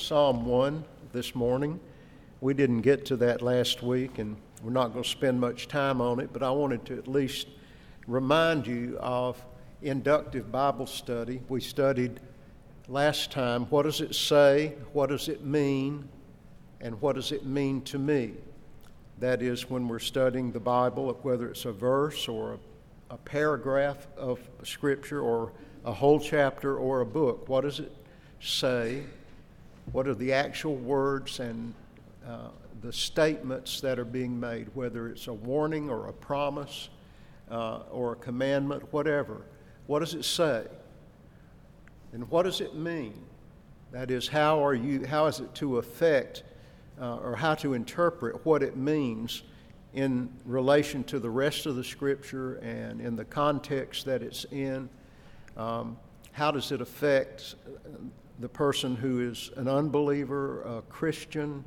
Psalm 1 this morning. We didn't get to that last week, and we're not going to spend much time on it, but I wanted to at least remind you of inductive Bible study. We studied last time, what does it say, what does it mean, and what does it mean to me? That is, when we're studying the Bible, whether it's a verse or a paragraph of Scripture or a whole chapter or a book, what does it say? What are the actual words and the statements that are being made, whether it's a warning or a promise or a commandment, whatever. What does it say? And what does it mean? That is, how is it to affect or how to interpret what it means in relation to the rest of the Scripture and in the context that it's in? How does it affect the person who is an unbeliever, a Christian,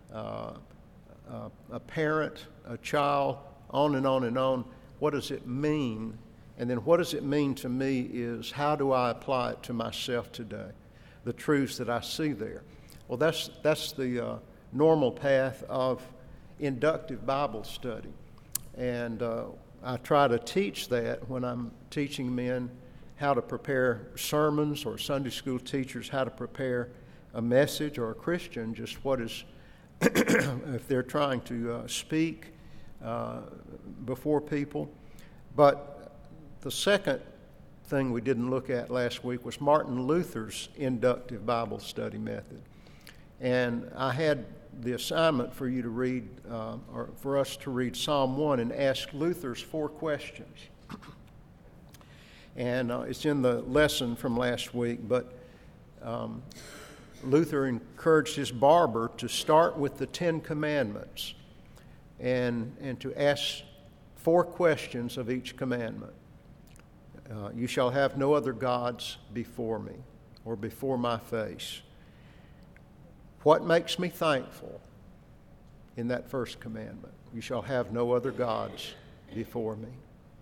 a parent, a child, on and on and on? What does it mean? And then what does it mean to me is, how do I apply it to myself today? The truths that I see there. Well, that's the normal path of inductive Bible study. And I try to teach that when I'm teaching men how to prepare sermons, or Sunday school teachers how to prepare a message, or a Christian just what is, if they're trying to speak before people. But the second thing we didn't look at last week was Martin Luther's inductive Bible study method. And I had the assignment for you to read, or for us to read Psalm 1 and ask Luther's 4 questions. And it's in the lesson from last week, but Luther encouraged his barber to start with the 10 Commandments and to ask 4 questions of each commandment. You shall have no other gods before me, or before my face. What makes me thankful in that first commandment? You shall have no other gods before me.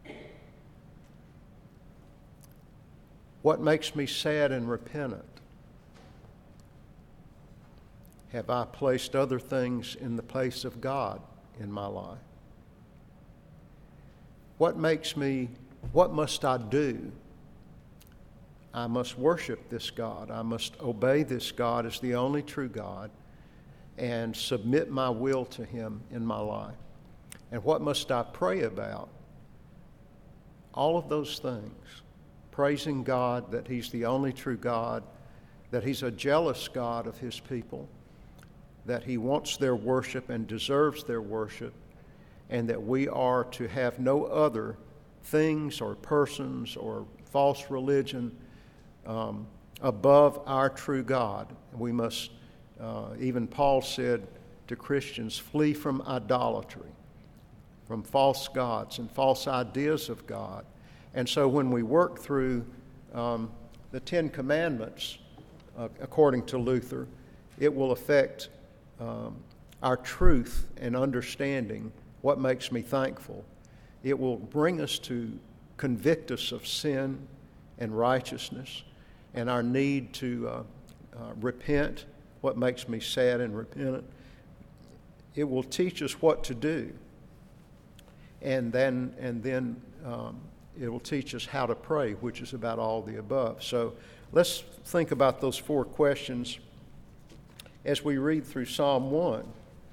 What makes me sad and repentant? Have I placed other things in the place of God in my life? What must I do? I must worship this God. I must obey this God as the only true God and submit my will to Him in my life. And what must I pray about? All of those things. Praising God that He's the only true God, that He's a jealous God of His people, that He wants their worship and deserves their worship, and that we are to have no other things or persons or false religion above our true God. We must, even Paul said to Christians, flee from idolatry, from false gods and false ideas of God. And so when we work through the 10 Commandments, according to Luther, it will affect our truth and understanding what makes me thankful. It will bring us to convict us of sin and righteousness and our need to repent, what makes me sad and repentant. It will teach us what to do. And then it will teach us how to pray, which is about all the above. So let's think about those 4 questions as we read through Psalm 1.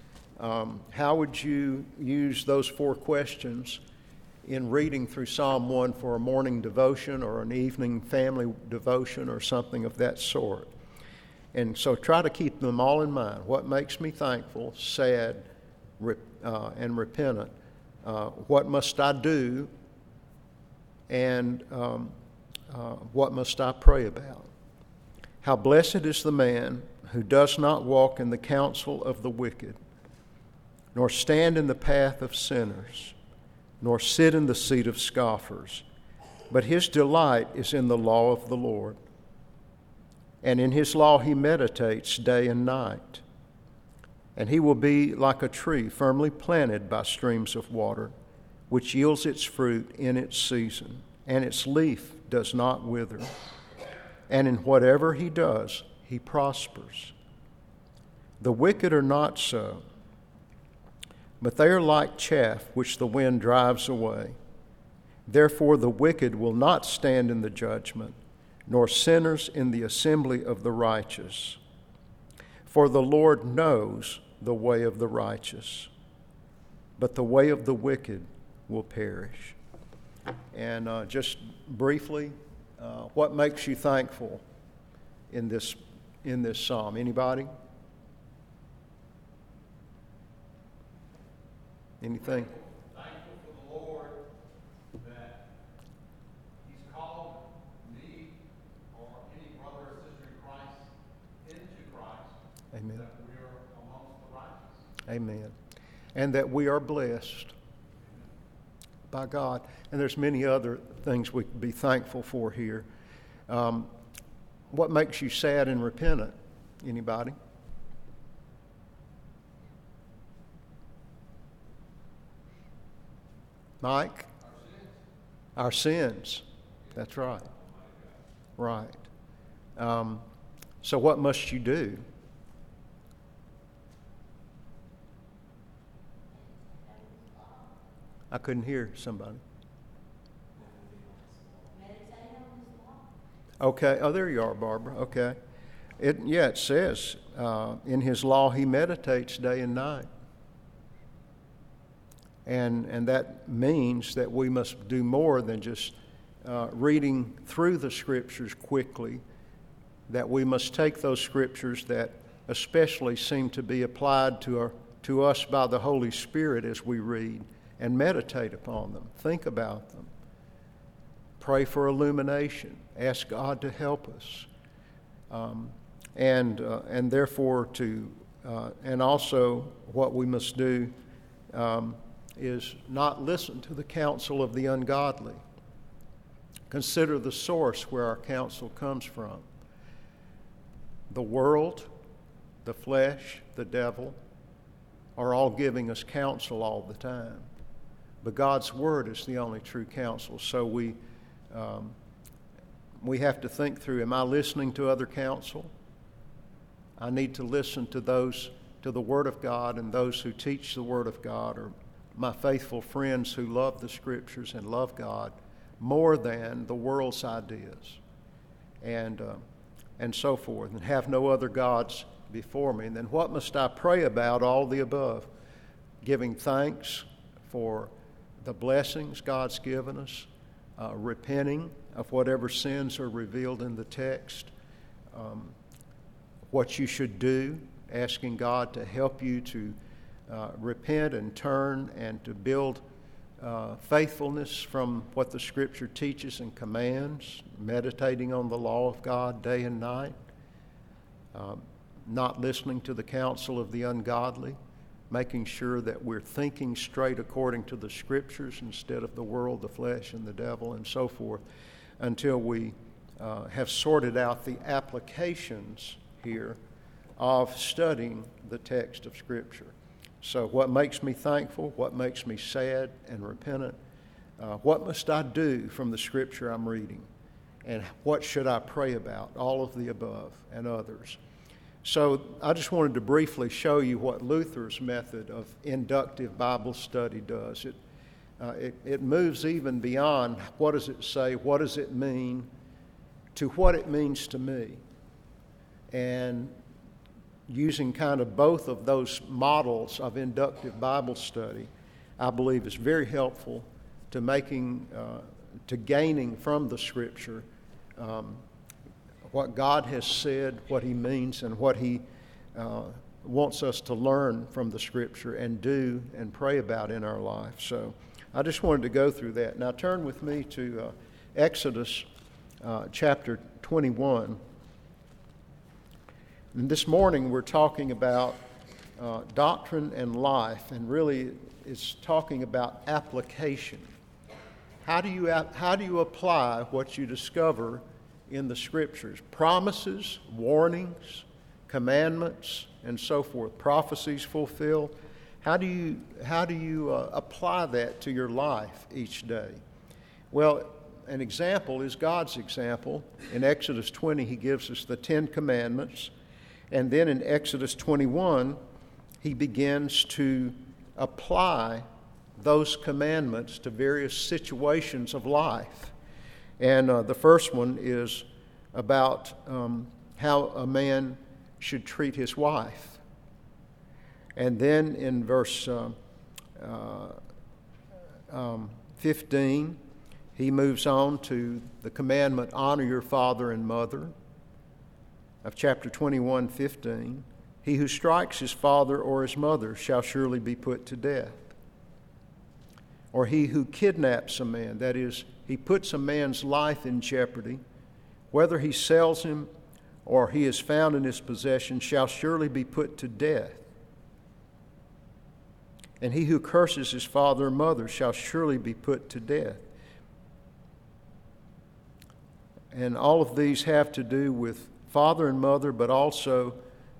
How would you use those 4 questions in reading through Psalm 1 for a morning devotion or an evening family devotion or something of that sort? And so try to keep them all in mind. What makes me thankful, sad, and repentant? What must I do? And what must I pray about? How blessed is the man who does not walk in the counsel of the wicked, nor stand in the path of sinners, nor sit in the seat of scoffers. But his delight is in the law of the Lord, and in his law he meditates day and night. And he will be like a tree firmly planted by streams of water, which yields its fruit in its season, and its leaf does not wither. And in whatever he does, he prospers. The wicked are not so, but they are like chaff which the wind drives away. Therefore the wicked will not stand in the judgment, nor sinners in the assembly of the righteous. For the Lord knows the way of the righteous, but the way of the wicked will perish. And just briefly, what makes you thankful in this psalm? Anybody? Anything? Thankful for the Lord that He's called me or any brother or sister in Christ into Christ. Amen. That we are amongst the righteous. Amen. And that we are blessed by God. And there's many other things we can be thankful for here. What makes you sad and repentant? Anybody? Mike? Our sins. That's right. Right. So what must you do? I couldn't hear somebody. Okay. Oh, there you are, Barbara. Okay. It says in His law He meditates day and night. And that means that we must do more than just reading through the Scriptures quickly, that we must take those Scriptures that especially seem to be applied to us by the Holy Spirit as we read and meditate upon them, think about them, pray for illumination, ask God to help us, and therefore and also what we must do is not listen to the counsel of the ungodly. Consider the source where our counsel comes from. The world, the flesh, the devil are all giving us counsel all the time. But God's Word is the only true counsel. So we have to think through, am I listening to other counsel? I need to listen to the Word of God and those who teach the Word of God, or my faithful friends who love the Scriptures and love God more than the world's ideas, and so forth, and have no other gods before me. And then what must I pray about? All the above. Giving thanks for the blessings God's given us, repenting of whatever sins are revealed in the text, what you should do, asking God to help you to repent and turn and to build faithfulness from what the Scripture teaches and commands, meditating on the law of God day and night, not listening to the counsel of the ungodly, making sure that we're thinking straight according to the Scriptures instead of the world, the flesh, and the devil, and so forth, until we have sorted out the applications here of studying the text of Scripture. So what makes me thankful? What makes me sad and repentant? What must I do from the Scripture I'm reading? And what should I pray about? All of the above and others. So I just wanted to briefly show you what Luther's method of inductive Bible study does. It moves even beyond what does it say, what does it mean, to what it means to me. And using kind of both of those models of inductive Bible study, I believe is very helpful to gaining from the Scripture what God has said, what He means, and what He wants us to learn from the Scripture and do and pray about in our life. So I just wanted to go through that. Now turn with me to Exodus chapter 21. And this morning we're talking about doctrine and life, and really it's talking about application. How do you apply what you discover in the Scriptures? Promises, warnings, commandments, and so forth. Prophecies fulfilled. How do you apply that to your life each day? Well, an example is God's example. In Exodus 20, He gives us the 10 Commandments. And then in Exodus 21, he begins to apply those commandments to various situations of life. And the first one is about how a man should treat his wife. And then in verse 15, he moves on to the commandment, honor your father and mother, of chapter 21:15. He who strikes his father or his mother shall surely be put to death. Or he who kidnaps a man, that is, he puts a man's life in jeopardy, whether he sells him or he is found in his possession, shall surely be put to death. And he who curses his father or mother shall surely be put to death. And all of these have to do with father and mother, but also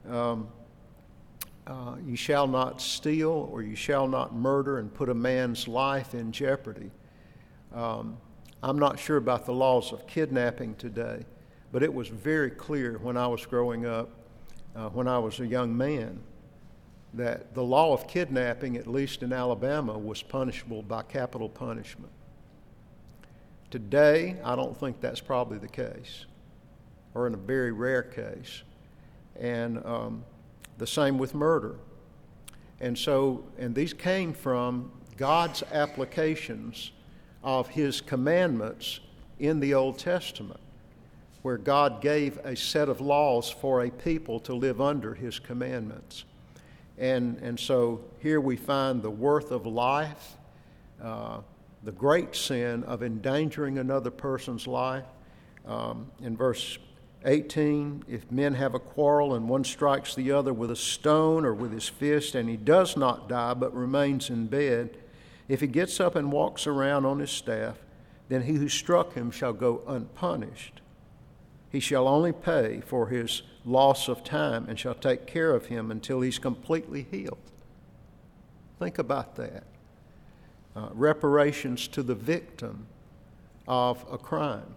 you shall not steal or you shall not murder and put a man's life in jeopardy. I'm not sure about the laws of kidnapping today, but it was very clear when I was growing up, when I was a young man, that the law of kidnapping, at least in Alabama, was punishable by capital punishment. Today, I don't think that's probably the case, or in a very rare case. And the same with murder. And these came from God's applications of his commandments in the Old Testament, where God gave a set of laws for a people to live under his commandments. And so here we find the worth of life, the great sin of endangering another person's life. In verse 18, if men have a quarrel and one strikes the other with a stone or with his fist, and he does not die but remains in bed, if he gets up and walks around on his staff, then he who struck him shall go unpunished. He shall only pay for his loss of time and shall take care of him until he's completely healed. Think about that. Reparations to the victim of a crime.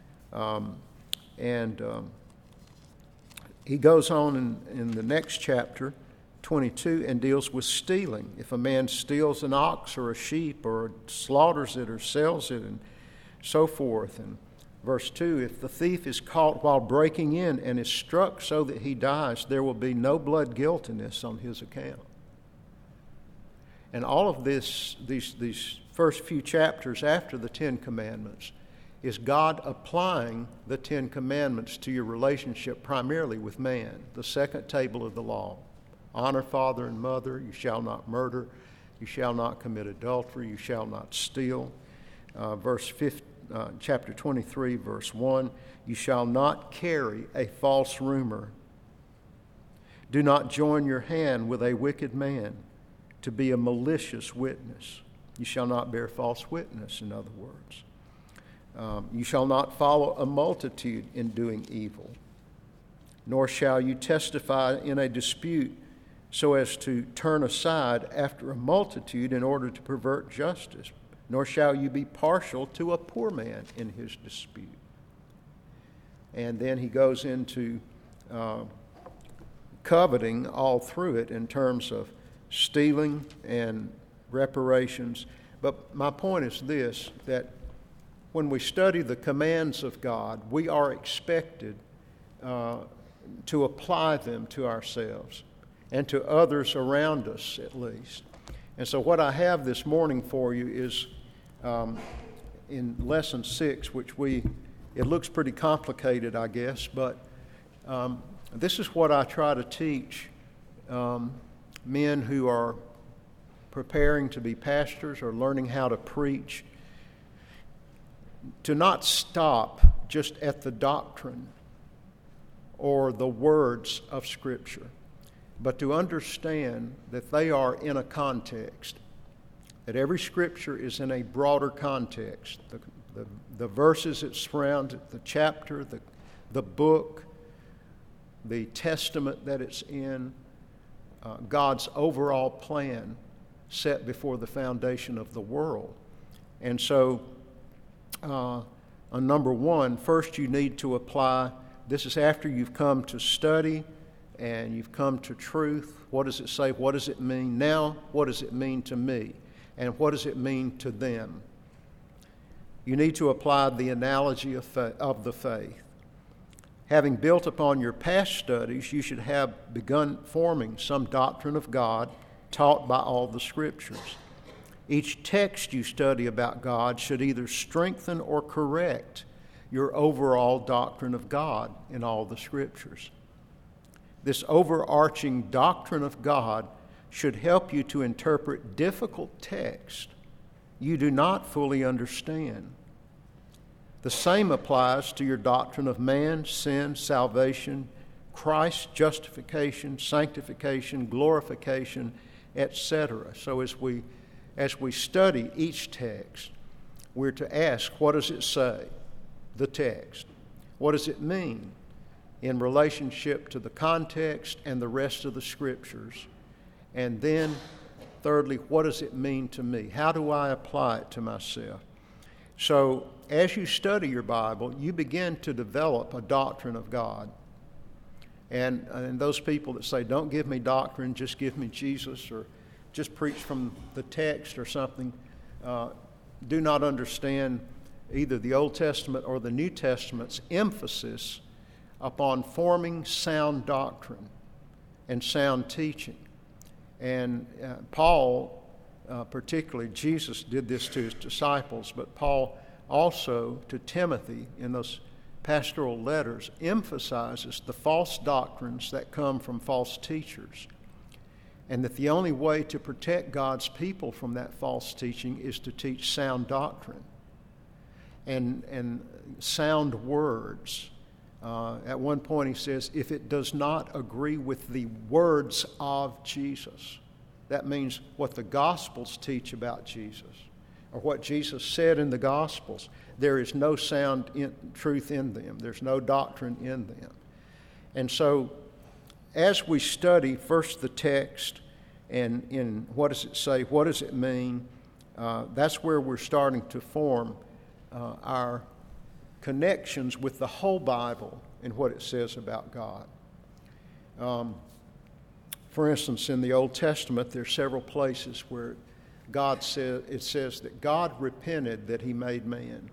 He goes on in the next chapter, 22, and deals with stealing. If a man steals an ox or a sheep or slaughters it or sells it and so forth. And verse 2, if the thief is caught while breaking in and is struck so that he dies, there will be no blood guiltiness on his account. And all of these first few chapters after the Ten Commandments is God applying the Ten Commandments to your relationship primarily with man. The second table of the law. Honor father and mother. You shall not murder. You shall not commit adultery. You shall not steal. Chapter 23, verse 1. You shall not carry a false rumor. Do not join your hand with a wicked man to be a malicious witness. You shall not bear false witness, in other words. You shall not follow a multitude in doing evil, nor shall you testify in a dispute so as to turn aside after a multitude in order to pervert justice, nor shall you be partial to a poor man in his dispute. And then he goes into coveting all through it in terms of stealing and reparations. But my point is this, that when we study the commands of God, we are expected to apply them to ourselves and to others around us at least. And so what I have this morning for you is in Lesson 6, which it looks pretty complicated, I guess, but this is what I try to teach men who are preparing to be pastors or learning how to preach, to not stop just at the doctrine or the words of Scripture, but to understand that they are in a context, that every Scripture is in a broader context. The verses that surround it, the chapter, the book, the testament that it's in, God's overall plan set before the foundation of the world. And so, on number one, first you need to apply, this is after you've come to study and you've come to truth. What does it say? What does it mean? Now, what does it mean to me? And what does it mean to them? You need to apply the analogy of the faith. Having built upon your past studies, you should have begun forming some doctrine of God taught by all the Scriptures. Each text you study about God should either strengthen or correct your overall doctrine of God in all the Scriptures. This overarching doctrine of God should help you to interpret difficult texts you do not fully understand. The same applies to your doctrine of man, sin, salvation, Christ's justification, sanctification, glorification, etc. So as we study each text, we're to ask, what does it say, the text? What does it mean in relationship to the context and the rest of the Scriptures? And then, thirdly, what does it mean to me? How do I apply it to myself? So, as you study your Bible, you begin to develop a doctrine of God. And those people that say, don't give me doctrine, just give me Jesus, or just preach from the text or something, do not understand either the Old Testament or the New Testament's emphasis upon forming sound doctrine and sound teaching. And Paul, particularly, Jesus did this to his disciples, but Paul also to Timothy in those pastoral letters emphasizes the false doctrines that come from false teachers, and that the only way to protect God's people from that false teaching is to teach sound doctrine and sound words. At one point he says, if it does not agree with the words of Jesus, that means what the Gospels teach about Jesus, or what Jesus said in the Gospels, there is no sound truth in them. There's no doctrine in them. And so as we study first the text and in what does it say, what does it mean, that's where we're starting to form our connections with the whole Bible and what it says about God. For instance, in the Old Testament, there are several places where it says that God repented that he made man,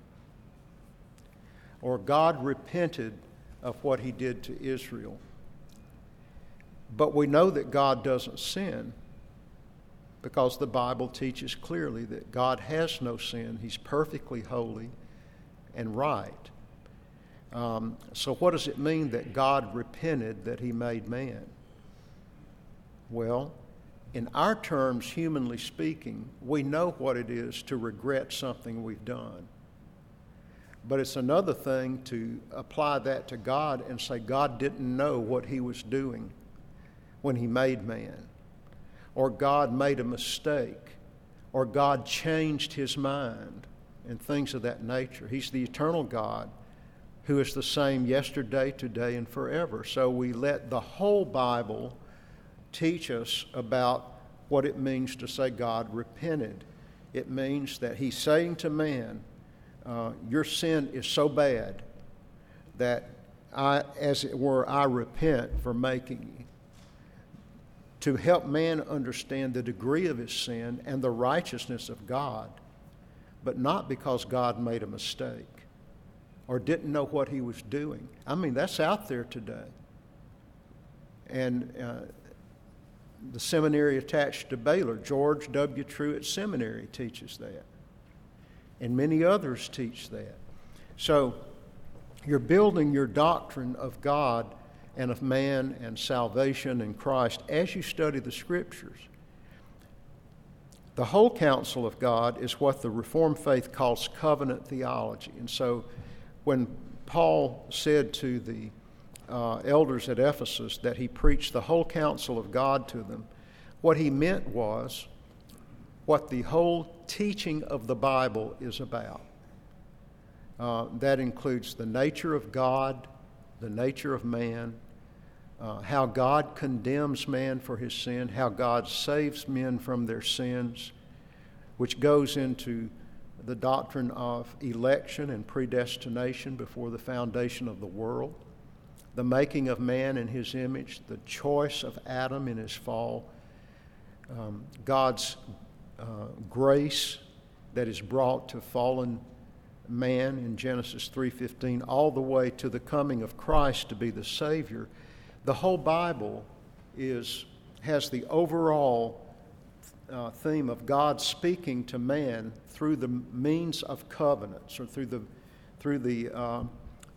or God repented of what he did to Israel. But we know that God doesn't sin because the Bible teaches clearly that God has no sin. He's perfectly holy and right. So what does it mean that God repented that he made man? Well, in our terms, humanly speaking, we know what it is to regret something we've done. But it's another thing to apply that to God and say God didn't know what he was doing when he made man, or God made a mistake, or God changed his mind, and things of that nature. He's the eternal God who is the same yesterday, today, and forever. So we let the whole Bible teach us about what it means to say God repented. It means that he's saying to man, your sin is so bad that I repent for making you. To help man understand the degree of his sin and the righteousness of God, but not because God made a mistake or didn't know what he was doing. I mean, that's out there today. And the seminary attached to Baylor, George W. Truett Seminary, teaches that. And many others teach that. So you're building your doctrine of God and of man and salvation and Christ as you study the Scriptures. The whole counsel of God is what the Reformed faith calls covenant theology. And so when Paul said to the elders at Ephesus that he preached the whole counsel of God to them, what he meant was what the whole teaching of the Bible is about. That includes the nature of God, the nature of man, how God condemns man for his sin, how God saves men from their sins, which goes into the doctrine of election and predestination before the foundation of the world, the making of man in his image, the choice of Adam in his fall, God's grace that is brought to fallen man in Genesis 3:15, all the way to the coming of Christ to be the Savior. The whole Bible has the overall theme of God speaking to man through the means of covenants, or through the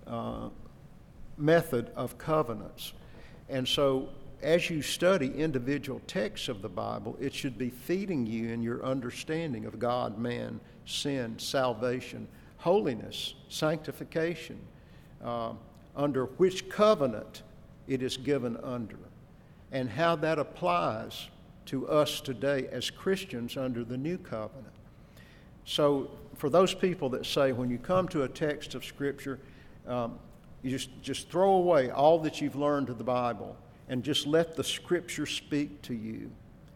method of covenants. And so as you study individual texts of the Bible, it should be feeding you in your understanding of God, man, sin, salvation, holiness, sanctification, under which covenant it is given under, and how that applies to us today as Christians under the new covenant. So for those people that say when you come to a text of Scripture, you just throw away all that you've learned of the Bible and just let the Scripture speak to you,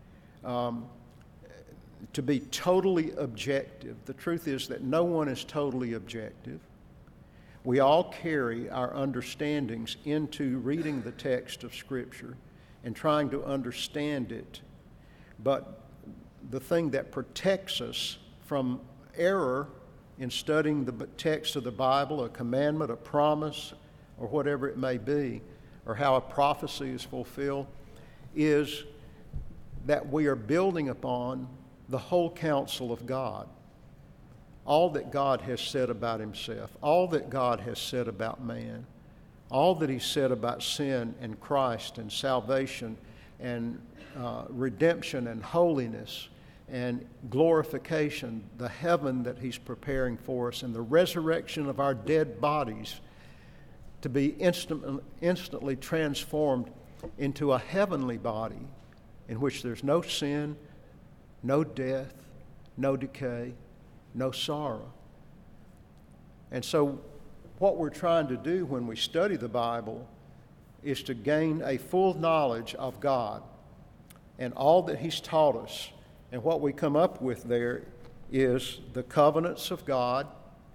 to be totally objective. The truth is that no one is totally objective. We all carry our understandings into reading the text of Scripture and trying to understand it. But the thing that protects us from error in studying the text of the Bible, a commandment, a promise, or whatever it may be, or how a prophecy is fulfilled, is that we are building upon the whole counsel of God. All that God has said about himself, all that God has said about man, all that he said about sin and Christ and salvation and redemption and holiness and glorification, the heaven that he's preparing for us, and the resurrection of our dead bodies to be instantly transformed into a heavenly body in which there's no sin, no death, no decay, no sorrow. And so what we're trying to do when we study the Bible is to gain a full knowledge of God and all that he's taught us. And what we come up with there is the covenants of God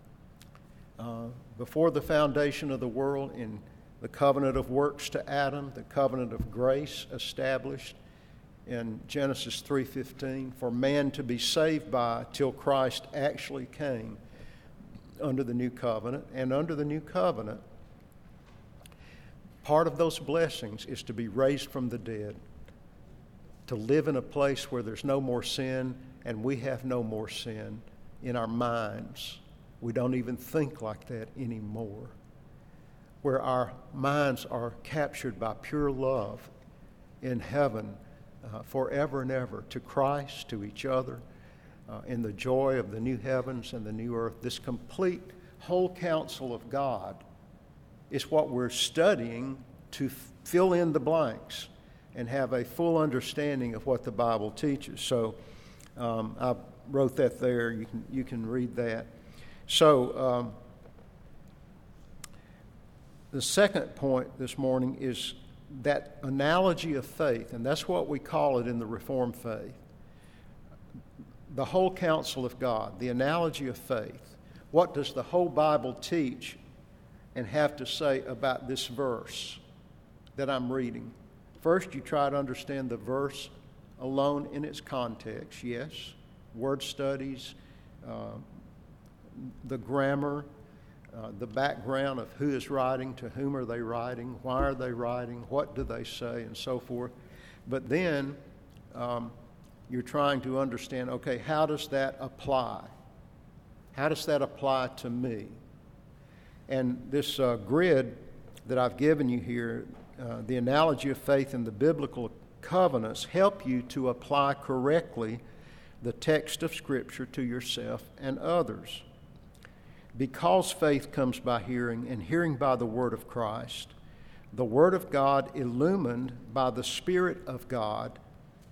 before the foundation of the world, in the covenant of works to Adam, the covenant of grace established in Genesis 3:15 for man to be saved by till Christ actually came under the new covenant. And under the new covenant, part of those blessings is to be raised from the dead, to live in a place where there's no more sin and we have no more sin in our minds. We don't even think like that anymore. Where our minds are captured by pure love in heaven forever and ever, to Christ, to each other, in the joy of the new heavens and the new earth. This complete whole counsel of God is what we're studying to fill in the blanks and have a full understanding of what the Bible teaches. So I wrote that there. You can read that. So the second point this morning is that analogy of faith, and that's what we call it in the Reformed faith. The whole counsel of God, the analogy of faith. What does the whole Bible teach and have to say about this verse that I'm reading? First, you try to understand the verse alone in its context, yes. Word studies, the grammar, the background of who is writing, to whom are they writing, why are they writing, what do they say, and so forth. But then you're trying to understand, okay, how does that apply? How does that apply to me? And this grid that I've given you here, the analogy of faith and the biblical covenants, help you to apply correctly the text of Scripture to yourself and others. Because faith comes by hearing, and hearing by the Word of Christ, the Word of God illumined by the Spirit of God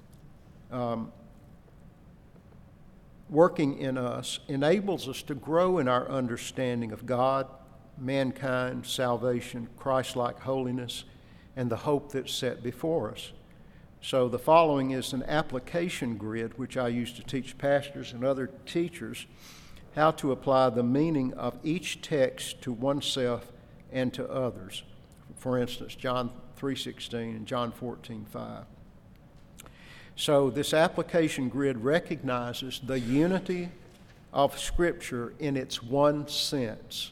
working in us enables us to grow in our understanding of God, mankind, salvation, Christ-like holiness, and the hope that's set before us. So the following is an application grid which I use to teach pastors and other teachers how to apply the meaning of each text to oneself and to others. For instance, John 3:16 and John 14:5. So this application grid recognizes the unity of Scripture in its one sense.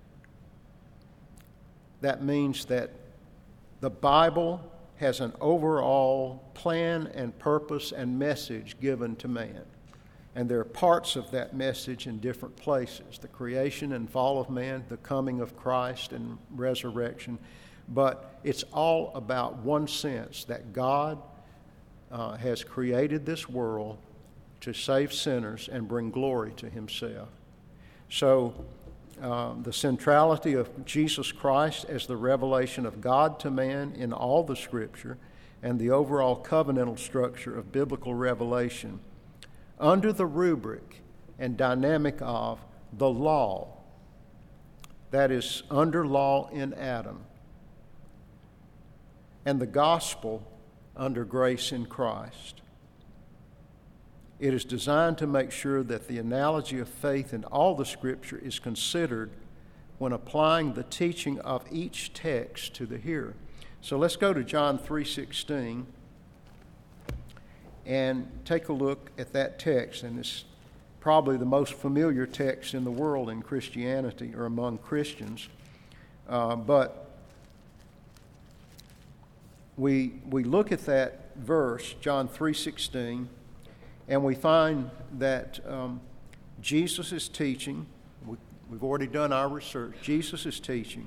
That means that the Bible has an overall plan and purpose and message given to man. And there are parts of that message in different places: the creation and fall of man, the coming of Christ and resurrection. But it's all about one sense, that God has created this world to save sinners and bring glory to himself. So the centrality of Jesus Christ as the revelation of God to man in all the Scripture, and the overall covenantal structure of biblical revelation under the rubric and dynamic of the law, that is, under law in Adam, and the gospel under grace in Christ. It is designed to make sure that the analogy of faith in all the Scripture is considered when applying the teaching of each text to the hearer. So let's go to John 3:16 and take a look at that text. And it's probably the most familiar text in the world in Christianity, or among Christians. But we look at that verse, John 3:16, and we find that Jesus is teaching. We've already done our research. Jesus is teaching.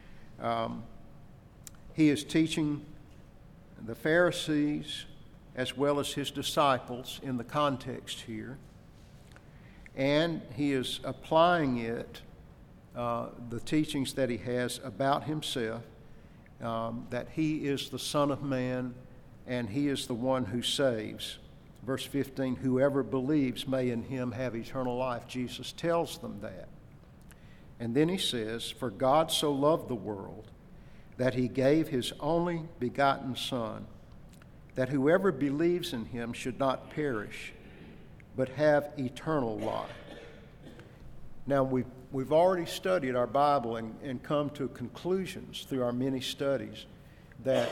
He is teaching the Pharisees as well as his disciples in the context here. And he is applying it, the teachings that he has about himself, that he is the Son of Man and he is the one who saves. Verse 15, whoever believes may in him have eternal life. Jesus tells them that. And then he says, for God so loved the world that he gave his only begotten Son, that whoever believes in him should not perish, but have eternal life. Now, we've already studied our Bible and come to conclusions through our many studies that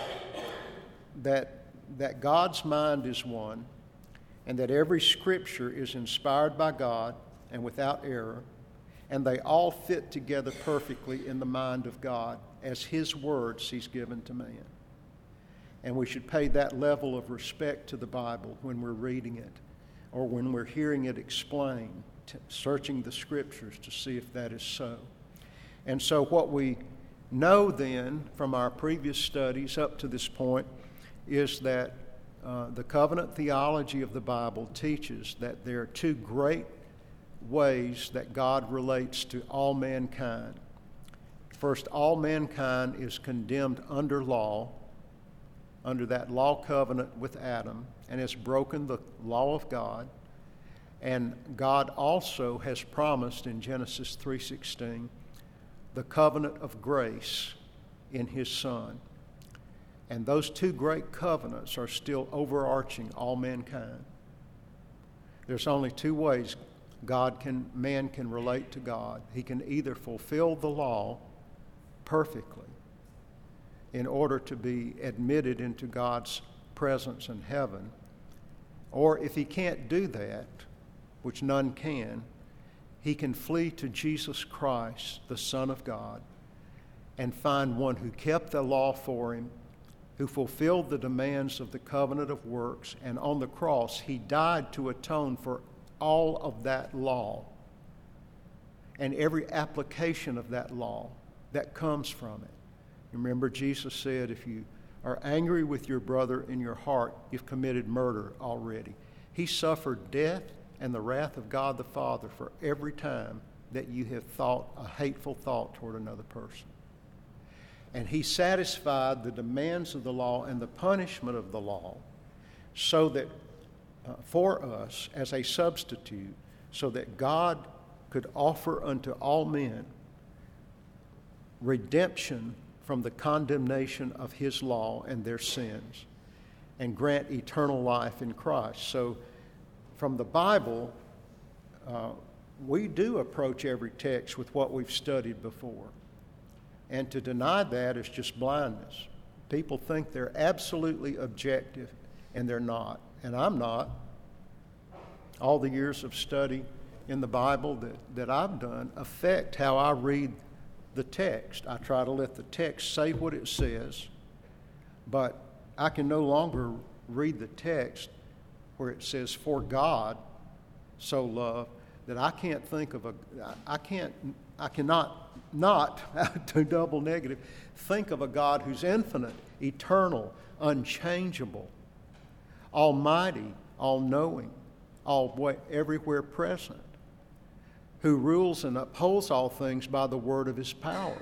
God's mind is one, and that every Scripture is inspired by God and without error, and they all fit together perfectly in the mind of God as his words he's given to man. And we should pay that level of respect to the Bible when we're reading it or when we're hearing it explained, searching the Scriptures to see if that is so. And so what we know then from our previous studies up to this point is that the covenant theology of the Bible teaches that there are two great ways that God relates to all mankind. First, all mankind is condemned under law, under that law covenant with Adam, and has broken the law of God. And God also has promised in Genesis 3:16 the covenant of grace in his Son. And those two great covenants are still overarching all mankind. There's only two ways man can relate to God. He can either fulfill the law perfectly in order to be admitted into God's presence in heaven, or if he can't do that, which none can, he can flee to Jesus Christ, the Son of God, and find one who kept the law for him, who fulfilled the demands of the covenant of works, and on the cross he died to atone for all of that law and every application of that law that comes from it. Remember, Jesus said, if you are angry with your brother in your heart, you've committed murder already. He suffered death and the wrath of God the Father for every time that you have thought a hateful thought toward another person. And he satisfied the demands of the law and the punishment of the law so that for us as a substitute, so that God could offer unto all men redemption from the condemnation of his law and their sins, and grant eternal life in Christ. So from the Bible, we do approach every text with what we've studied before. And to deny that is just blindness. People think they're absolutely objective, and they're not. And I'm not. All the years of study in the Bible that I've done affect how I read the text. I try to let the text say what it says, but I can no longer read the text where it says, "For God so loved," that I can't think of I cannot not, to double negative, think of a God who's infinite, eternal, unchangeable, almighty, all-knowing, everywhere present, who rules and upholds all things by the word of his power.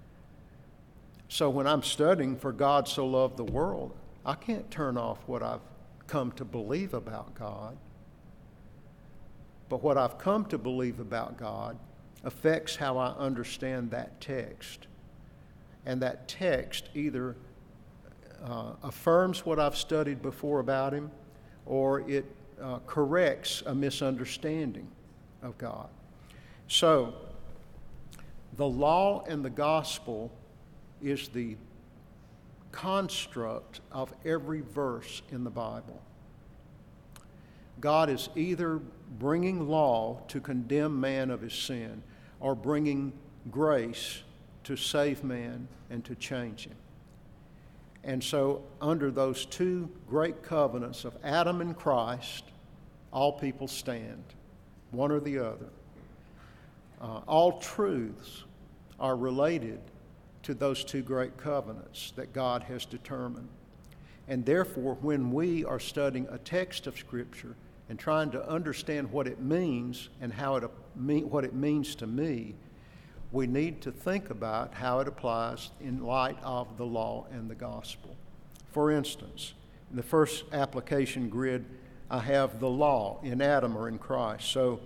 So when I'm studying "For God so loved the world," I can't turn off what I've come to believe about God. But what I've come to believe about God affects how I understand that text. And that text either affirms what I've studied before about him, or it corrects a misunderstanding of God. So, the law and the gospel is the construct of every verse in the Bible. God is either bringing law to condemn man of his sin, or bringing grace to save man and to change him. And so, under those two great covenants of Adam and Christ, all people stand, one or the other. All truths are related to those two great covenants that God has determined. And therefore, when we are studying a text of Scripture and trying to understand what it means and what it means to me, we need to think about how it applies in light of the law and the gospel. For instance, in the first application grid, I have the law in Adam or in Christ. So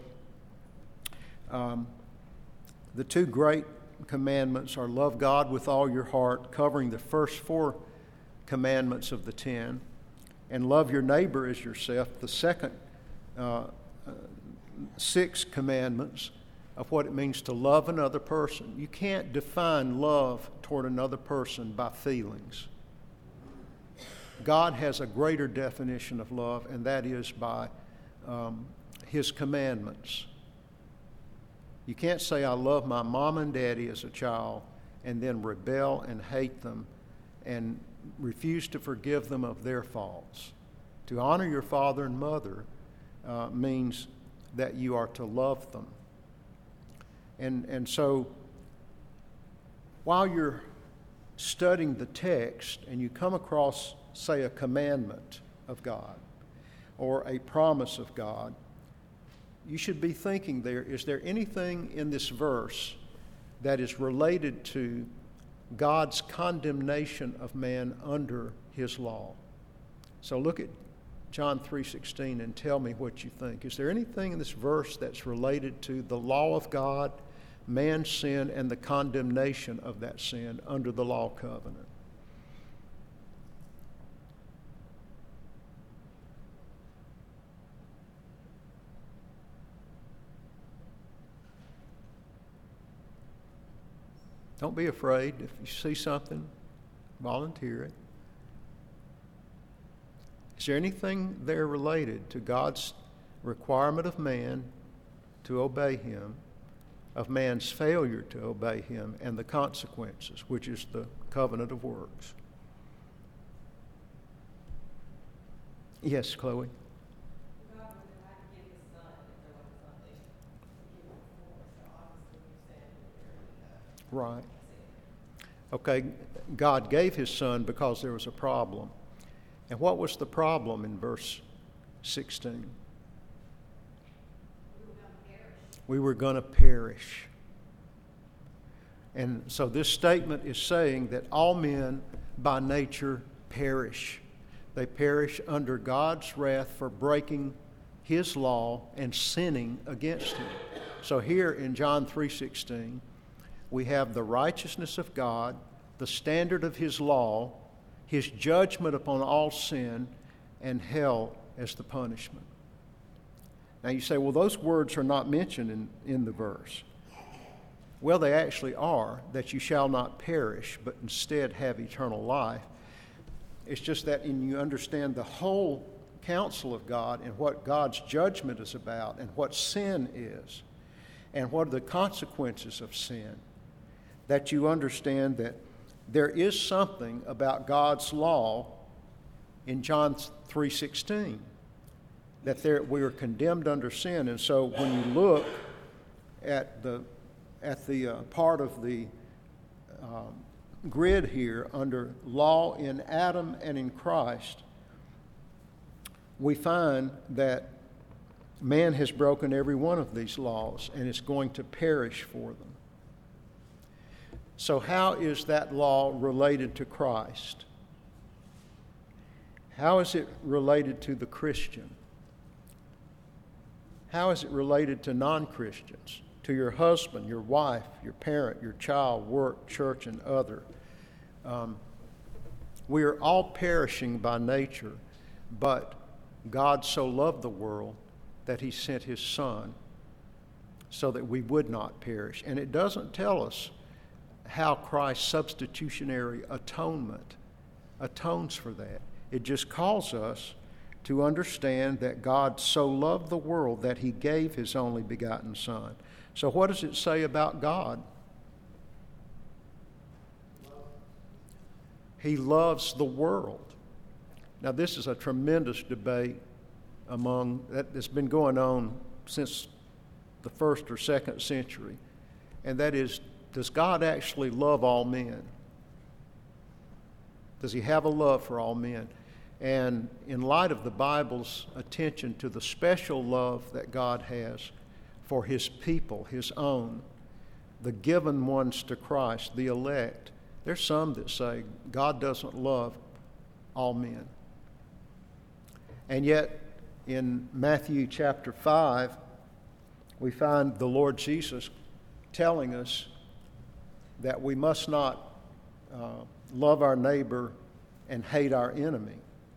the two great commandments are love God with all your heart, covering the first 4 commandments of the 10, and love your neighbor as yourself, the second 6 commandments of what it means to love another person. You can't define love toward another person by feelings. God has a greater definition of love, and that is by his commandments. You can't say, "I love my mom and daddy" as a child, and then rebel and hate them and refuse to forgive them of their faults. To honor your father and mother means that you are to love them. And so, while you're studying the text and you come across, say, a commandment of God or a promise of God, you should be thinking is there anything in this verse that is related to God's condemnation of man under his law? So look at John 3:16 and tell me what you think. Is there anything in this verse that's related to the law of God, man's sin, and the condemnation of that sin under the law covenant? Don't be afraid. If you see something, volunteer it. Is there anything there related to God's requirement of man to obey him, of man's failure to obey him, and the consequences, which is the covenant of works? Yes, Chloe? God would have to give his son if there wasn't something to give him for. So obviously you said there Right. Okay, God gave his son because there was a problem. And what was the problem in verse 16? We were going to perish. And so this statement is saying that all men by nature perish. They perish under God's wrath for breaking his law and sinning against him. So here in John 3:16, we have the righteousness of God, the standard of his law, his judgment upon all sin, and hell as the punishment. Now you say, well, those words are not mentioned in the verse. Well, they actually are, that you shall not perish, but instead have eternal life. It's just that when you understand the whole counsel of God and what God's judgment is about and what sin is and what are the consequences of sin, that you understand that there is something about God's law in John 3:16, that we are condemned under sin. And so when you look at the part of the grid here under law in Adam and in Christ, we find that man has broken every one of these laws and is going to perish for them. So how is that law related to Christ? How is it related to the Christian? How is it related to non-Christians? To your husband, your wife, your parent, your child, work, church, and other. We are all perishing by nature, but God so loved the world that he sent his Son so that we would not perish. And it doesn't tell us how Christ's substitutionary atonement atones for that. It just calls us to understand that God so loved the world that he gave his only begotten Son. So what does it say about God? He loves the world. Now, this is a tremendous debate that's been going on since the 1st or 2nd century, and that is, does God actually love all men? Does he have a love for all men? And in light of the Bible's attention to the special love that God has for his people, his own, the given ones to Christ, the elect, there's some that say God doesn't love all men. And yet, in Matthew chapter 5, we find the Lord Jesus telling us that we must not love our neighbor and hate our enemy,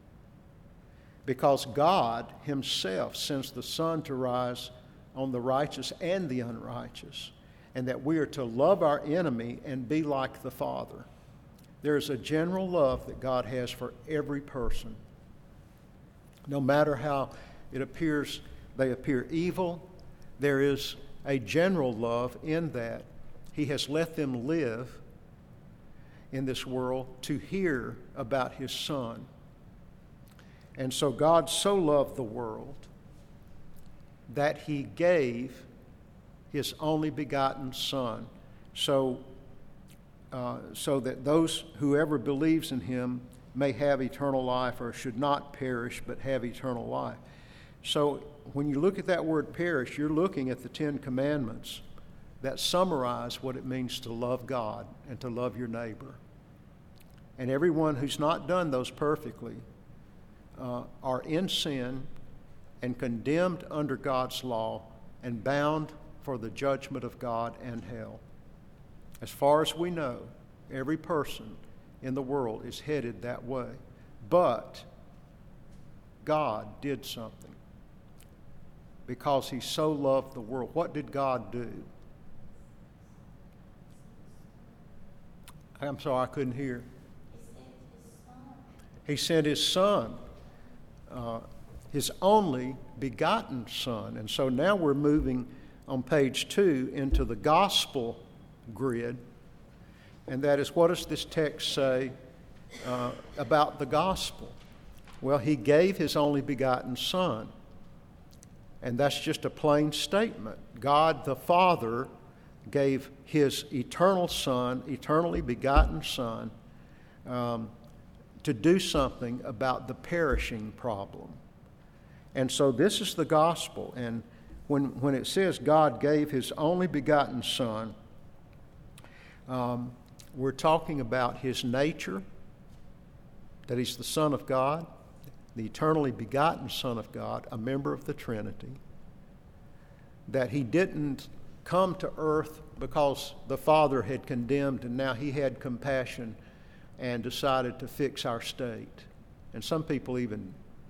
because God himself sends the sun to rise on the righteous and the unrighteous, and that we are to love our enemy and be like the Father. There is a general love that God has for every person. No matter how they appear evil, there is a general love in that he has let them live in this world to hear about his Son. And so God so loved the world that he gave his only begotten Son, so that whoever believes in him may have eternal life, or should not perish but have eternal life. So when you look at that word perish, you're looking at the 10 Commandments that summarize what it means to love God and to love your neighbor. And everyone who's not done those perfectly are in sin and condemned under God's law and bound for the judgment of God and hell. As far as we know, every person in the world is headed that way. But God did something because he so loved the world. What did God do? I'm sorry, I couldn't hear. He sent his Son, his only begotten Son. And so now we're moving on page 2 into the gospel grid. And that is, what does this text say about the gospel? Well, he gave his only begotten Son. And that's just a plain statement. God the Father gave his eternal Son, eternally begotten Son, to do something about the perishing problem. And so this is the gospel. And when it says God gave his only begotten Son, we're talking about his nature, that he's the Son of God, the eternally begotten Son of God, a member of the Trinity, that he didn't come to earth because the Father had condemned and now he had compassion and decided to fix our state. And some people even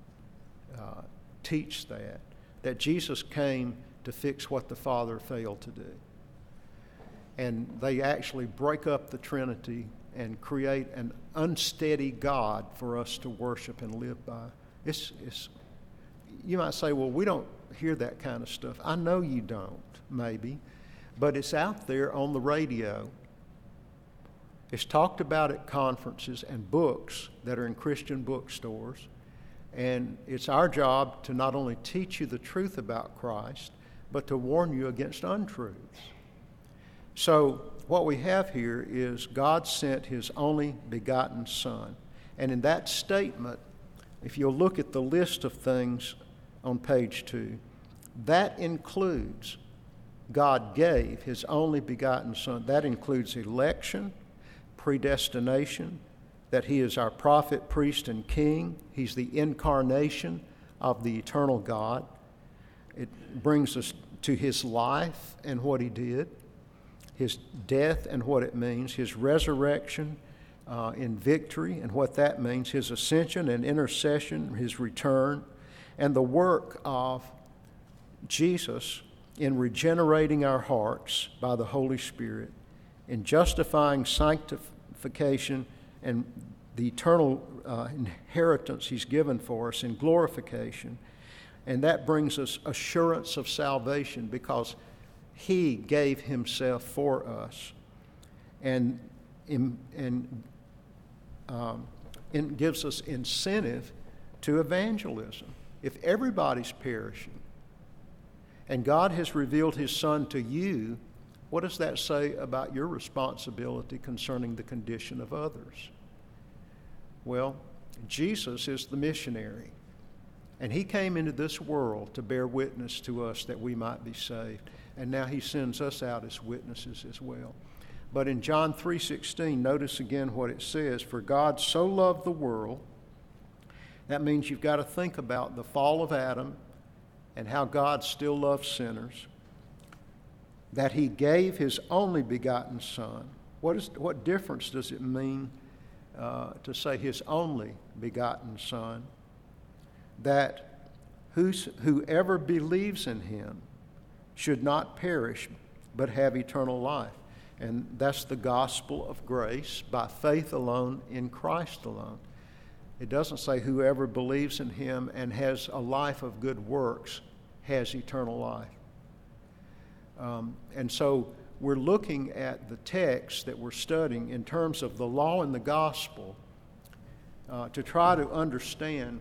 teach that Jesus came to fix what the Father failed to do. and they actually break up the Trinity and create an unsteady God for us to worship and live by. You might say, well, we don't hear that kind of stuff. I know you don't, maybe, but it's out there on the radio. It's talked about at conferences and books that are in Christian bookstores. And it's our job to not only teach you the truth about Christ, but to warn you against untruths. So what we have here is God sent His only begotten Son. And in that statement, if you'll look at the list of things on page 2, that includes God gave His only begotten Son. That includes election, predestination, that He is our prophet, priest, and king. He's the incarnation of the eternal God. It brings us to His life and what He did, His death and what it means, His resurrection in victory and what that means, His ascension and intercession, His return, and the work of Jesus in regenerating our hearts by the Holy Spirit, in justifying sanctification and the eternal inheritance He's given for us in glorification. And that brings us assurance of salvation because He gave Himself for us and gives us incentive to evangelism. If everybody's perishing and God has revealed His Son to you, what does that say about your responsibility concerning the condition of others? Well, Jesus is the missionary, and He came into this world to bear witness to us that we might be saved, and now He sends us out as witnesses as well. But in John 3:16, notice again what it says, "For God so loved the world," that means you've got to think about the fall of Adam and how God still loves sinners, that He gave His only begotten Son. What difference does it mean to say His only begotten Son? That whoever believes in Him should not perish but have eternal life. And that's the gospel of grace, by faith alone, in Christ alone. It doesn't say whoever believes in Him and has a life of good works has eternal life. And so we're looking at the text that we're studying in terms of the law and the gospel to try to understand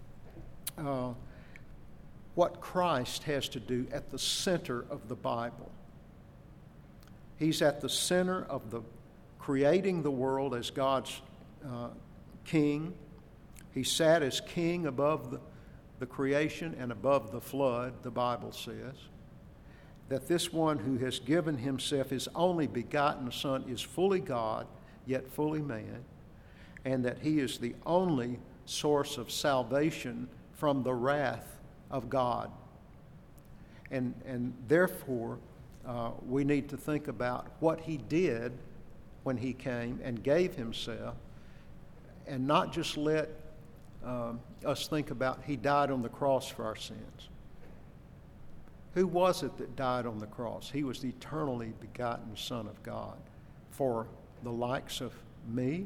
what Christ has to do at the center of the Bible. He's at the center of the creating the world as God's king. He sat as king above the creation and above the flood, the Bible says. That this one who has given Himself His only begotten Son is fully God, yet fully man, and that He is the only source of salvation from the wrath of God. And therefore, we need to think about what He did when He came and gave Himself, and not just let us think about He died on the cross for our sins. Who was it that died on the cross? He was the eternally begotten Son of God for the likes of me.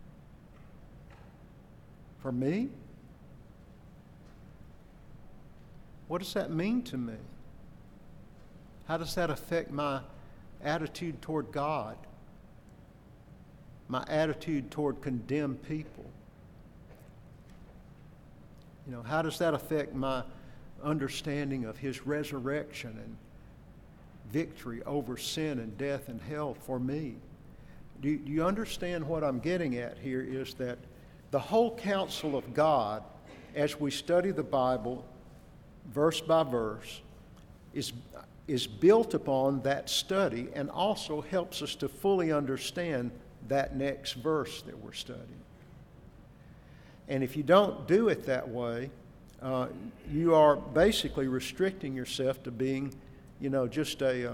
For me? What does that mean to me? How does that affect my attitude toward God? My attitude toward condemned people? How does that affect my understanding of His resurrection and victory over sin and death and hell for me? Do you understand what I'm getting at here is that the whole counsel of God, as we study the Bible verse by verse, is built upon that study and also helps us to fully understand that next verse that we're studying. And if you don't do it that way, you are basically restricting yourself to being, just a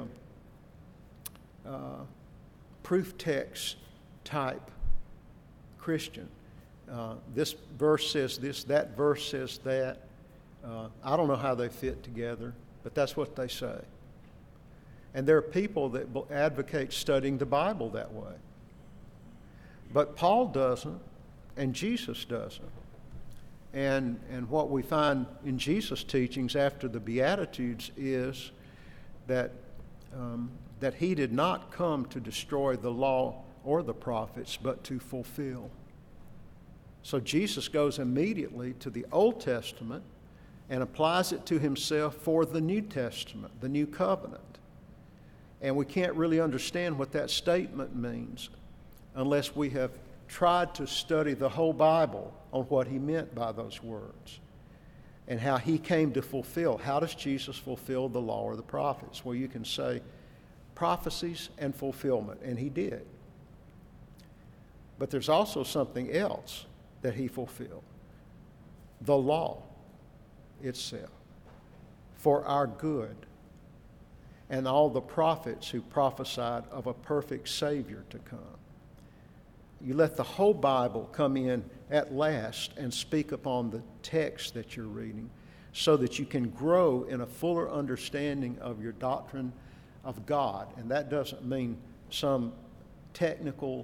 proof text type Christian. This verse says this, that verse says that. I don't know how they fit together, but that's what they say. And there are people that advocate studying the Bible that way. But Paul doesn't, and Jesus doesn't. And what we find in Jesus' teachings after the Beatitudes is that he did not come to destroy the law or the prophets, but to fulfill. So Jesus goes immediately to the Old Testament and applies it to himself for the New Testament, the New Covenant. And we can't really understand what that statement means unless we have tried to study the whole Bible on what he meant by those words and how he came to fulfill. How does Jesus fulfill the law or the prophets? Well, you can say prophecies and fulfillment, and he did. But there's also something else that he fulfilled. The law itself for our good, and all the prophets who prophesied of a perfect Savior to come. You let the whole Bible come in at last and speak upon the text that you're reading so that you can grow in a fuller understanding of your doctrine of God. And that doesn't mean some technical,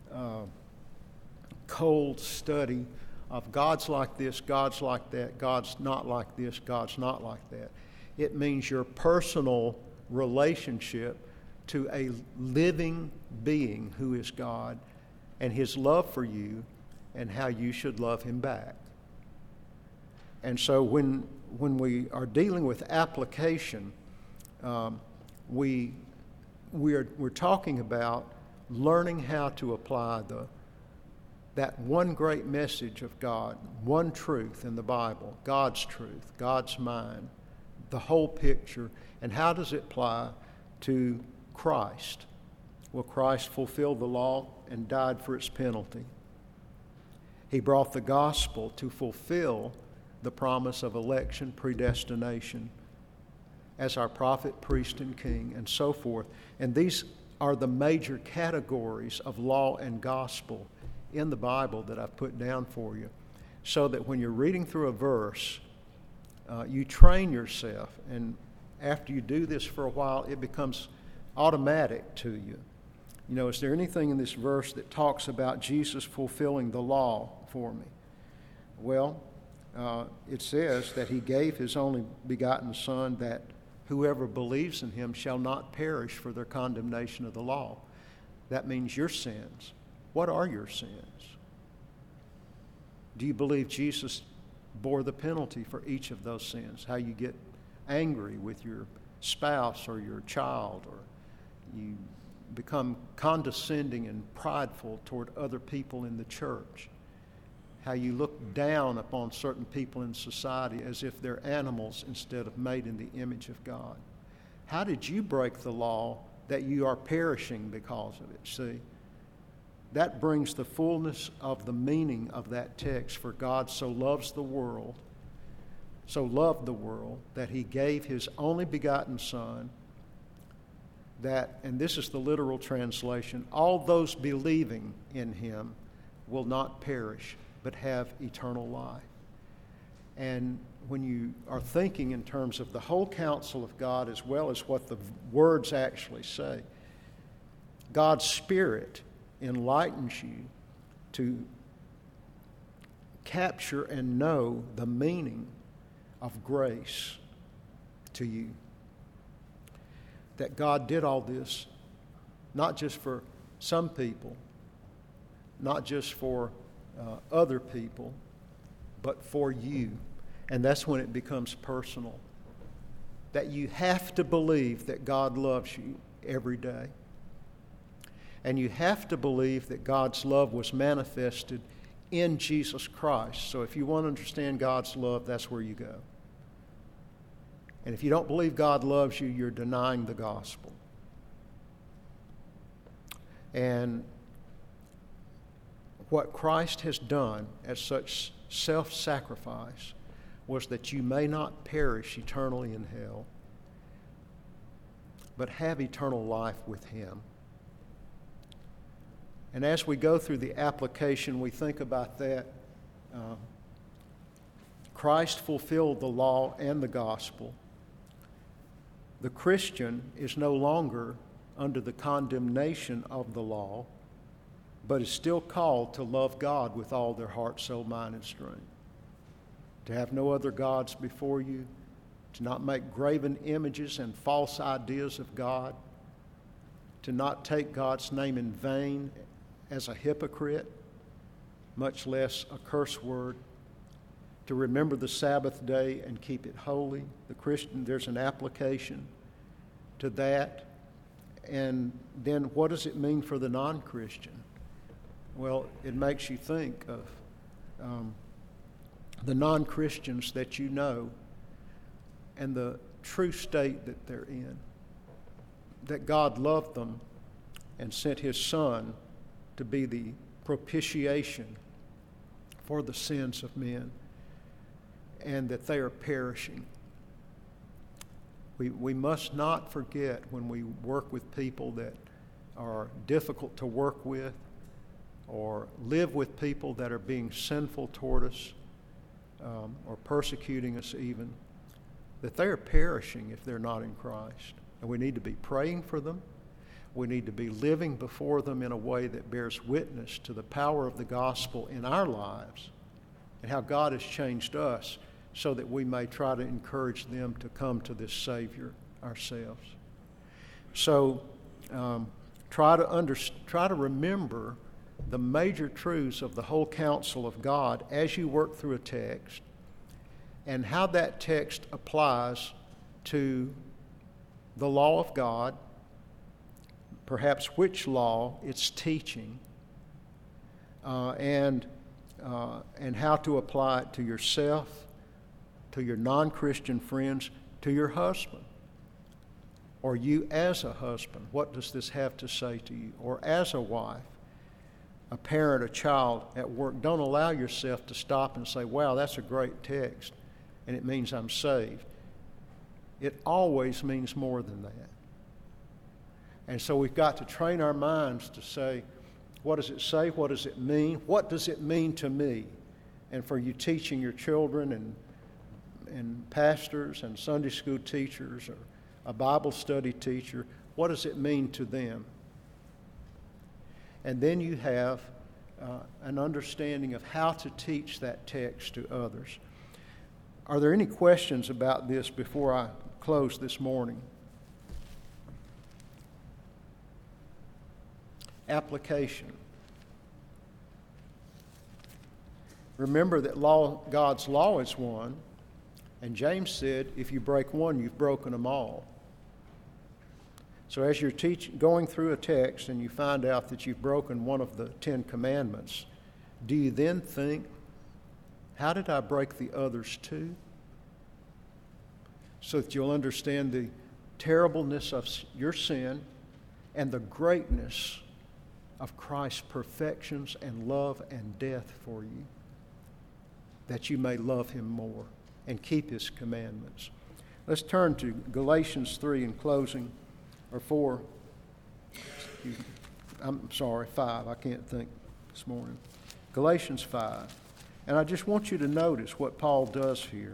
cold study of God's like this, God's like that, God's not like this, God's not like that. It means your personal relationship to a living being who is God and his love for you and how you should love him back. And so when we are dealing with application, we're talking about learning how to apply that one great message of God, one truth in the Bible, God's truth, God's mind, the whole picture, and how does it apply to Christ? Well, Christ fulfilled the law and died for its penalty. He brought the gospel to fulfill the promise of election, predestination, as our prophet, priest, and king, and so forth. And these are the major categories of law and gospel in the Bible that I've put down for you, so that when you're reading through a verse, you train yourself, and after you do this for a while, it becomes automatic to you. You know, is there anything in this verse that talks about Jesus fulfilling the law for me? Well, it says that he gave his only begotten Son, that whoever believes in him shall not perish for their condemnation of the law. That means your sins. What are your sins? Do you believe Jesus bore the penalty for each of those sins? How you get angry with your spouse or your child, or you become condescending and prideful toward other people in the church. How you look down upon certain people in society as if they're animals instead of made in the image of God. How did you break the law that you are perishing because of it? See, that brings the fullness of the meaning of that text. For God so loved the world, that he gave his only begotten Son, that, and this is the literal translation, all those believing in him will not perish, but have eternal life. And when you are thinking in terms of the whole counsel of God as well as what the words actually say, God's Spirit enlightens you to capture and know the meaning of grace to you. That God did all this not just for some people, not just for other people, but for you. And that's when it becomes personal. That you have to believe that God loves you every day. And you have to believe that God's love was manifested in Jesus Christ. So if you want to understand God's love, that's where you go. And if you don't believe God loves you, you're denying the gospel. And what Christ has done as such self-sacrifice was that you may not perish eternally in hell, but have eternal life with him. And as we go through the application, we think about that. Christ fulfilled the law and the gospel. the Christian is no longer under the condemnation of the law, but is still called to love God with all their heart, soul, mind, and strength. To have no other gods before you, to not make graven images and false ideas of God, to not take God's name in vain as a hypocrite, much less a curse word, to remember the Sabbath day and keep it holy. The Christian, there's an application to that. And then what does it mean for the non-Christian? Well, it makes you think of the non-Christians that you know and the true state that they're in. That God loved them and sent His Son to be the propitiation for the sins of men, and that they are perishing. We must not forget when we work with people that are difficult to work with or live with people that are being sinful toward us or persecuting us even, that they are perishing if they're not in Christ. And we need to be praying for them. We need to be living before them in a way that bears witness to the power of the gospel in our lives and how God has changed us, so that we may try to encourage them to come to this Savior ourselves. So try to remember the major truths of the whole counsel of God as you work through a text, and how that text applies to the law of God, perhaps which law it's teaching, and how to apply it to yourself, to your non-Christian friends, to your husband, or you as a husband. What does this have to say to you? Or as a wife, a parent, a child at work. Don't allow yourself to stop and say, wow, that's a great text, and it means I'm saved. It always means more than that. And so we've got to train our minds to say, what does it say? What does it mean? What does it mean to me? And for you teaching your children and pastors and Sunday school teachers or a Bible study teacher, what does it mean to them? And then you have an understanding of how to teach that text to others. Are there any questions about this before I close this morning? Application. Remember that God's law is one. And James said, if you break one, you've broken them all. So as you're going through a text and you find out that you've broken one of the 10 commandments, do you then think, how did I break the others too? So that you'll understand the terribleness of your sin and the greatness of Christ's perfections and love and death for you, that you may love Him more and keep His commandments. Let's turn to Galatians 3 in closing, or 4. I'm sorry, 5. I can't think this morning. Galatians 5. And I just want you to notice what Paul does here.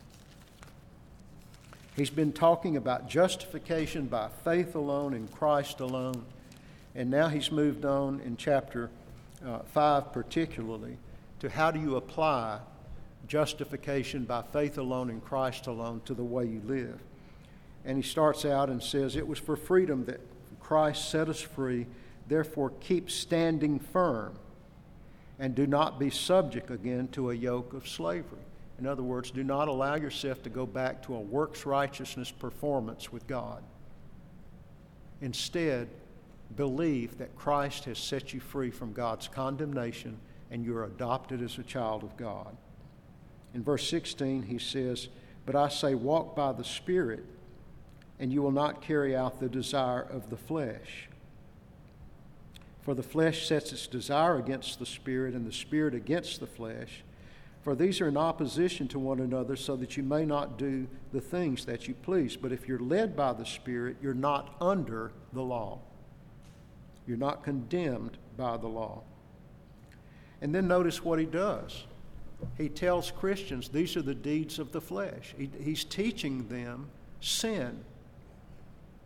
He's been talking about justification by faith alone in Christ alone. And now he's moved on in chapter 5 particularly to how do you apply justification by faith alone in Christ alone to the way you live. And he starts out and says, it was for freedom that Christ set us free, therefore keep standing firm and do not be subject again to a yoke of slavery. In other words, do not allow yourself to go back to a works righteousness performance with God. Instead, believe that Christ has set you free from God's condemnation and you're adopted as a child of God. In verse 16, he says, but I say, walk by the Spirit, and you will not carry out the desire of the flesh. For the flesh sets its desire against the Spirit, and the Spirit against the flesh. For these are in opposition to one another, so that you may not do the things that you please. But if you're led by the Spirit, you're not under the law. You're not condemned by the law. And then notice what he does. He tells Christians these are the deeds of the flesh. He's teaching them sin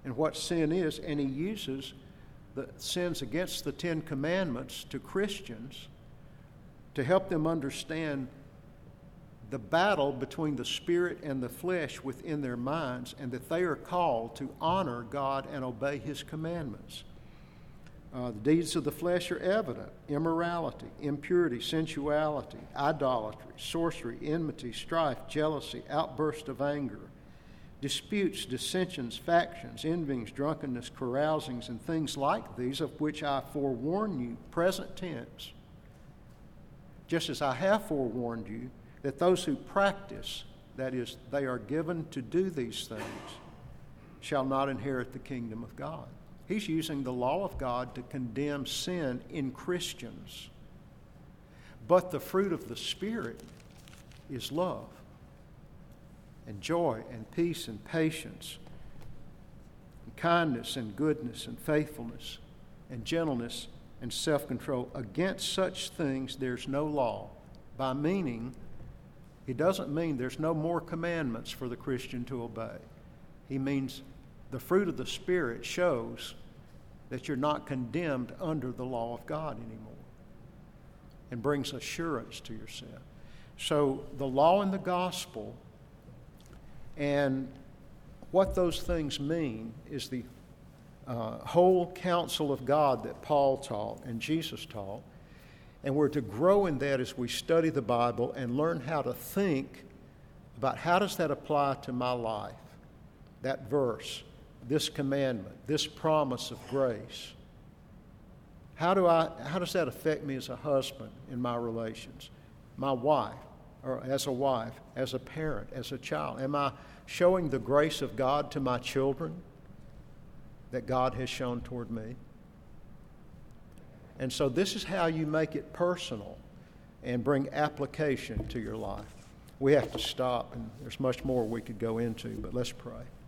and what sin is, and he uses the sins against the Ten Commandments to Christians to help them understand the battle between the spirit and the flesh within their minds, and that they are called to honor God and obey his commandments. The deeds of the flesh are evident: immorality, impurity, sensuality, idolatry, sorcery, enmity, strife, jealousy, outburst of anger, disputes, dissensions, factions, envyings, drunkenness, carousings, and things like these, of which I forewarn you, present tense, just as I have forewarned you, that those who practice, that is, they are given to do these things, shall not inherit the kingdom of God. He's using the law of God to condemn sin in Christians. But the fruit of the Spirit is love and joy and peace and patience and kindness and goodness and faithfulness and gentleness and self-control. Against such things there's no law. By meaning, it doesn't mean there's no more commandments for the Christian to obey. He means the fruit of the Spirit shows that you're not condemned under the law of God anymore, and brings assurance to yourself. So the law and the gospel and what those things mean is the whole counsel of God that Paul taught and Jesus taught. And we're to grow in that as we study the Bible and learn how to think about how does that apply to my life, that verse, this commandment, this promise of grace. How does that affect me as a husband in my relations, my wife, or as a wife, as a parent, as a child? Am I showing the grace of God to my children that God has shown toward me? And so this is how you make it personal and bring application to your life. We have to stop, and there's much more we could go into, but let's pray.